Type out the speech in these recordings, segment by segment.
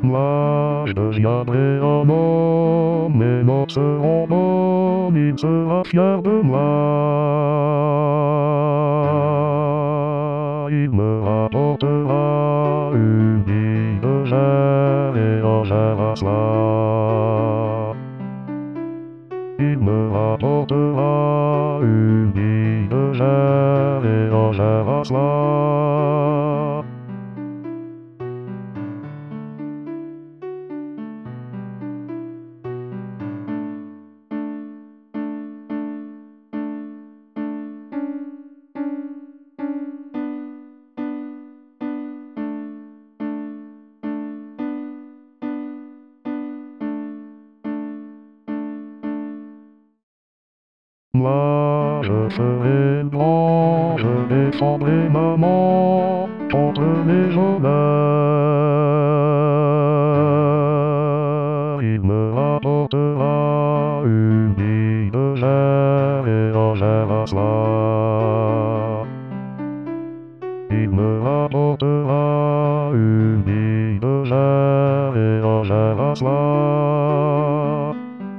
l'âge deviendrait un homme et notre homme, il sera fier de moi. Il me rapportera une bille de gerre et un gerre à cela. Il me rapportera une bille de gerre et un gerre à cela. Moi je serai grand, je défendrai maman contre les voleurs. Il me rapportera une bille de gerre et un gerre à cela. Il me rapportera une bille de gerre et un gerre à cela.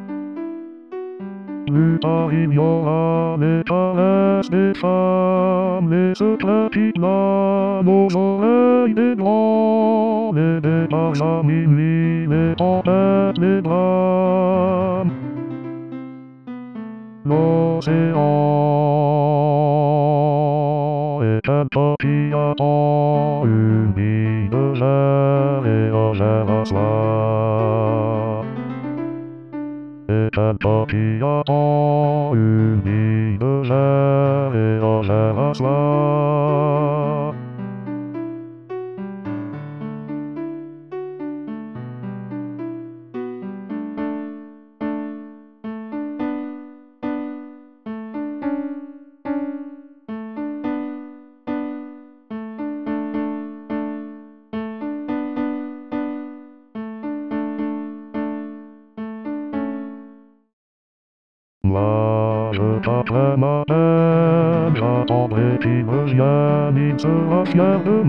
Plus tard il y aura les caresses des femmes, les secrets qui planent aux oreilles des grands, les départs à minuit, les tempêtes, les drames. L'océan est un peu qui attend une bille de gerre et un gerre à cela. Et un peu qui attend une bille de gerre et un gerre à cela. Moi je taperai ma peine, j'attendrai qu'il revienne, il sera fier de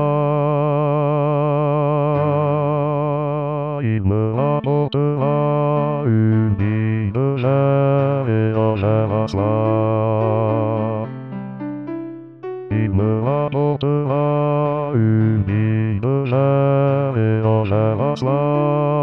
moi. Il me rapportera une bille de gerre et un gerre à cela. Il me rapportera une bille de gerre et un gerre à cela.